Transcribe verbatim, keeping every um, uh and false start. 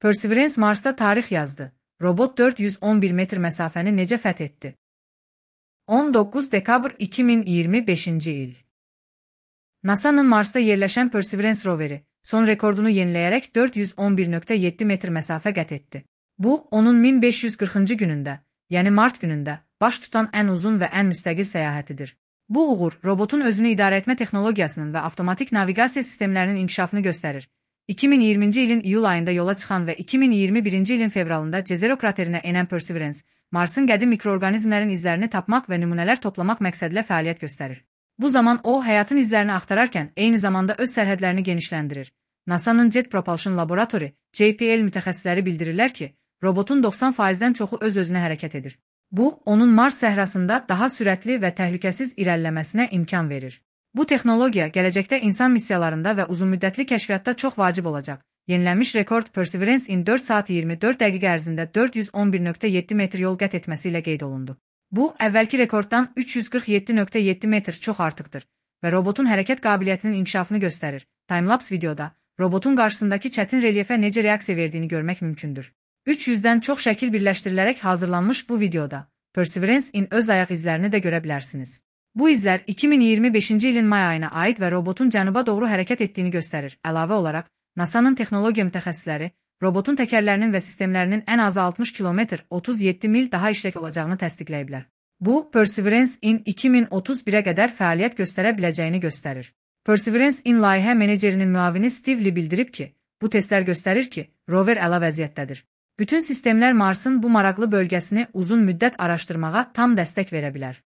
Perseverance Marsda tarix yazdı. Robot dörd yüz on bir metr məsafəni necə fəth etdi? on doqquz dekabr iki min iyirmi beşinci il. NASA'nın Marsda yerləşən Perseverance roveri son rekordunu yeniləyərək dörd yüz on bir nöqtə yeddi metr məsafə qət etdi. Bu, onun min beş yüz qırxıncı günündə, yəni mart günündə, baş tutan ən uzun və ən müstəqil səyahətidir. Bu uğur, robotun özünü idarə etmə texnologiyasının və avtomatik naviqasiya sistemlərinin inkişafını göstərir. iki min iyirminci ilin iyul ayında yola çıxan və iki min iyirmi birinci ilin fevralında Jezero kraterinə enən Perseverance, Marsın qədim mikroorqanizmlərin izlərini tapmaq və nümunələr toplamaq məqsədilə fəaliyyət göstərir. Bu zaman o, həyatın izlərini axtararkən eyni zamanda öz sərhədlərini genişləndirir. NASA'nın Jet Propulsion Laboratory, J P L mütəxəssisləri bildirirlər ki, robotun doxsan faizdən çoxu öz-özünə hərəkət edir. Bu, onun Mars səhrasında daha sürətli və təhlükəsiz irəliləməsinə imkan verir. Bu texnologiya gələcəkdə insan missiyalarında və uzunmüddətli kəşfiyyatda çox vacib olacaq. Yenilənmiş rekord Perseverance-in dörd saat iyirmi dörd dəqiqə ərzində dörd yüz on bir nöqtə yeddi metr yol qət etməsi ilə qeyd olundu. Bu, əvvəlki rekorddan üç yüz qırx yeddi nöqtə yeddi metr çox artıqdır və robotun hərəkət qabiliyyətinin inkişafını göstərir. Timelapse videoda robotun qarşısındakı çətin relyefə necə reaksiya verdiyini görmək mümkündür. üç yüzdən çox şəkil birləşdirilərək hazırlanmış bu videoda Perseverance-in öz ayaq izlərini də görə bilərsiniz. Bu izlər iki min iyirmi beşinci ilin may ayına aid və robotun cənuba doğru hərəkət etdiyini göstərir. Əlavə olaraq, NASA'nın texnologiya mütəxəssisləri robotun təkərlərinin və sistemlərinin ən azı altmış kilometr otuz yeddi mil daha işlək olacağını təsdiqləyiblər. Bu, Perseverance-in iki min otuz birə qədər fəaliyyət göstərə biləcəyini göstərir. Perseverance-in layihə menecerinin müavini Steve Lee bildirib ki, bu testlər göstərir ki, rover əla vəziyyətdədir. Bütün sistemlər Marsın bu maraqlı bölgəsini uzun müddət araşdırmağa tam dəstək verə bilər.